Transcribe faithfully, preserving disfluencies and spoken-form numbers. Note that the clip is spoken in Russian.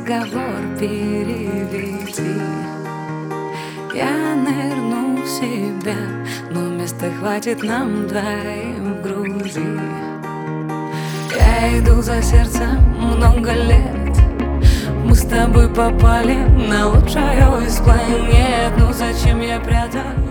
разговор переведи. Я нырну в себя, но места хватит нам двоим в груди. Я иду за сердцем много лет, мы с тобой попали на лучшую из планет. Ну зачем я прятал